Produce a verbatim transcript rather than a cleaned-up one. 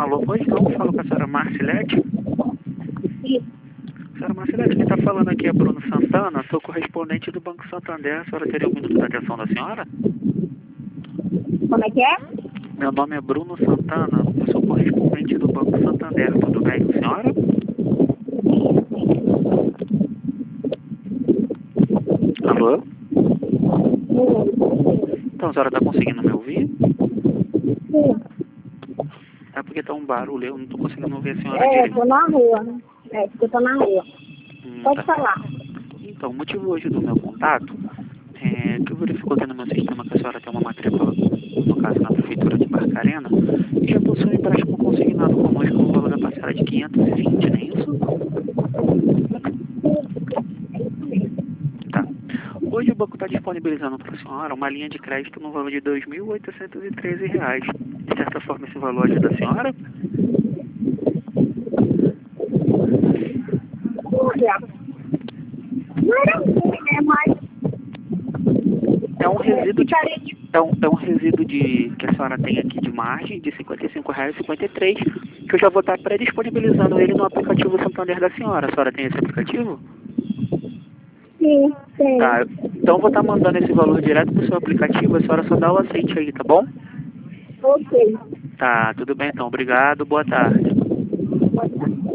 Alô, pois não, falo com a senhora Marcilete. Isso. Senhora Marcilete, quem está falando aqui é Bruno Santana, sou correspondente do Banco Santander. A senhora teria um minuto da atenção da senhora? Como é que é? Meu nome é Bruno Santana, eu sou correspondente do Banco Santander, tudo bem com a senhora? Alô? Então a senhora está conseguindo me ouvir? Sim. É porque está um barulho, eu não estou conseguindo ouvir a senhora É, direito. tô na rua. É, porque eu tô na rua. Hum, Pode tá. falar. Então, o motivo hoje do meu contato é que eu verifico aqui no meu sistema que a senhora tem uma matrícula, no caso na Prefeitura de Barcarena, e já possui um empréstimo consignado conosco no valor da parcela de quinhentos e vinte, não é isso? Tá. Hoje o banco está disponibilizando para a senhora uma linha de crédito no valor de dois mil oitocentos e treze reais. De certa forma, esse valor ajuda a senhora? Olha, não era ruim, né? Mas É um resíduo de, ficaria de... é um, é um resíduo de, que a senhora tem aqui de margem de cinquenta e cinco reais e cinquenta e três centavos, que eu já vou estar pré-disponibilizando ele no aplicativo Santander da senhora. A senhora tem esse aplicativo? Sim, sim. Tá, então eu vou estar mandando esse valor direto pro seu aplicativo, a senhora só dá o aceite aí, tá bom? Ok. Tá, tudo bem então, obrigado, boa tarde. Pode dar.